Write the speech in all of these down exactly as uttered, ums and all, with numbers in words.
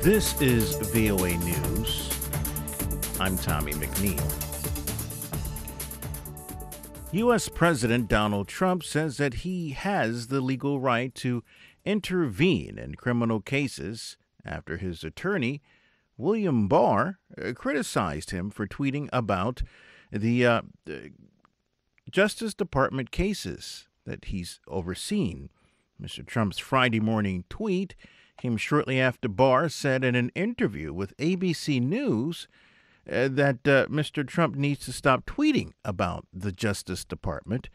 This is V O A News. I'm Tommy McNeil. U S. President Donald Trump says that he has the legal right to intervene in criminal cases after his attorney, William Barr, criticized him for tweeting about the uh, Justice Department cases that he's overseen. Mister Trump's Friday morning tweet came shortly after Barr said in an interview with A B C News uh, that uh, Mister Trump needs to stop tweeting about the Justice Department,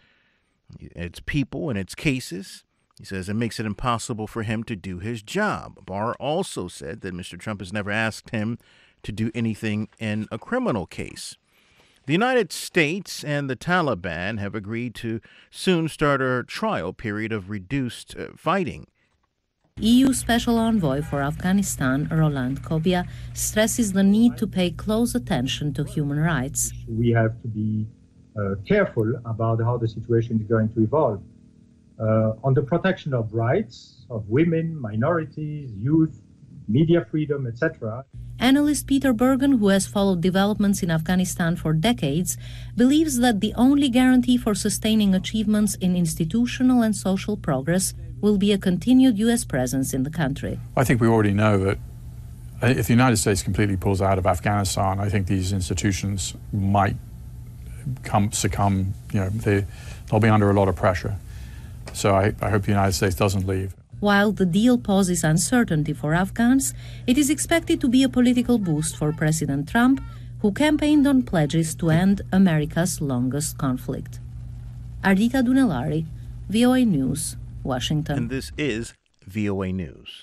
its people, and its cases. He says it makes it impossible for him to do his job. Barr also said that Mister Trump has never asked him to do anything in a criminal case. The United States and the Taliban have agreed to soon start a trial period of reduced uh, fighting. E U Special Envoy for Afghanistan, Roland Kobia, stresses the need to pay close attention to human rights. We have to be uh, careful about how the situation is going to evolve. Uh, on the protection of rights of women, minorities, youth, media freedom, et cetera. Analyst Peter Bergen, who has followed developments in Afghanistan for decades, believes that the only guarantee for sustaining achievements in institutional and social progress will be a continued U S presence in the country. I think we already know that if the United States completely pulls out of Afghanistan, I think these institutions might come succumb, you know, they, they'll be under a lot of pressure. So I, I hope the United States doesn't leave. While the deal poses uncertainty for Afghans, it is expected to be a political boost for President Trump, who campaigned on pledges to end America's longest conflict. Ardita Dunellari, V O A News, Washington. And this is V O A News.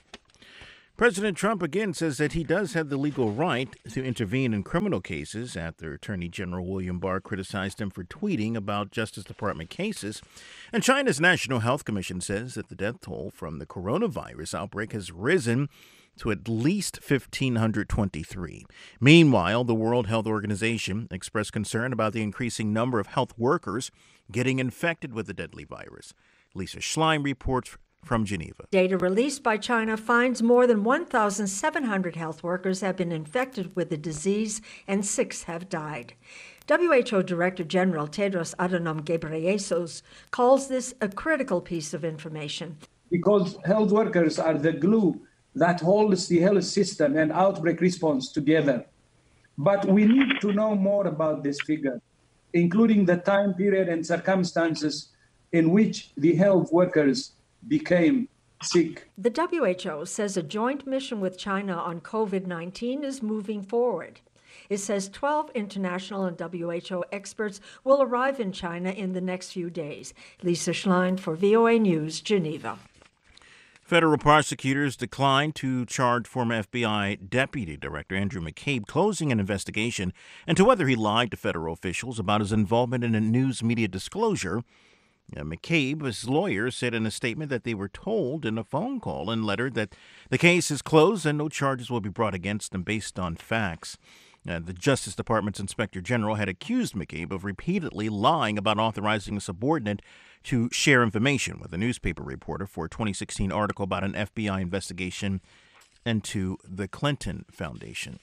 President Trump again says that he does have the legal right to intervene in criminal cases after Attorney General William Barr criticized him for tweeting about Justice Department cases. And China's National Health Commission says that the death toll from the coronavirus outbreak has risen to at least one thousand five hundred twenty-three. Meanwhile, the World Health Organization expressed concern about the increasing number of health workers getting infected with the deadly virus. Lisa Schlein reports from Geneva. Data released by China finds more than one thousand seven hundred health workers have been infected with the disease and six have died. W H O Director General Tedros Adhanom Ghebreyesus calls this a critical piece of information. Because health workers are the glue that holds the health system and outbreak response together. But we need to know more about this figure, including the time period and circumstances in which the health workers became sick. The W H O says a joint mission with China on COVID nineteen is moving forward. It says twelve international and W H O experts will arrive in China in the next few days. Lisa Schlein for V O A News, Geneva. Federal prosecutors declined to charge former F B I Deputy Director Andrew McCabe, closing an investigation into whether he lied to federal officials about his involvement in a news media disclosure. Uh, McCabe's lawyer said in a statement that they were told in a phone call and letter that the case is closed and no charges will be brought against them based on facts. Uh, the Justice Department's Inspector General had accused McCabe of repeatedly lying about authorizing a subordinate to share information with a newspaper reporter for a twenty sixteen article about an F B I investigation into the Clinton Foundation.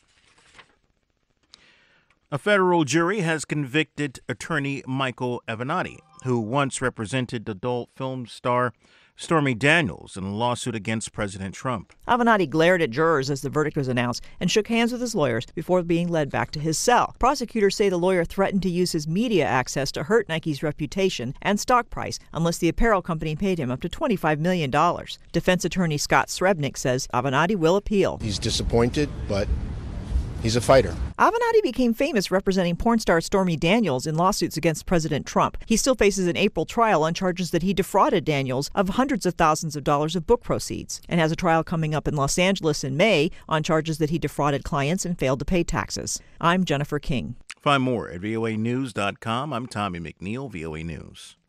A federal jury has convicted attorney Michael Avenatti, who once represented adult film star Stormy Daniels in a lawsuit against President Trump. Avenatti glared at jurors as the verdict was announced and shook hands with his lawyers before being led back to his cell. Prosecutors say the lawyer threatened to use his media access to hurt Nike's reputation and stock price unless the apparel company paid him up to twenty-five million dollars. Defense attorney Scott Srebnick says Avenatti will appeal. He's disappointed, but he's a fighter. Avenatti became famous representing porn star Stormy Daniels in lawsuits against President Trump. He still faces an April trial on charges that he defrauded Daniels of hundreds of thousands of dollars of book proceeds, and has a trial coming up in Los Angeles in May on charges that he defrauded clients and failed to pay taxes. I'm Jennifer King. Find more at V O A news dot com. I'm Tommy McNeil, V O A News.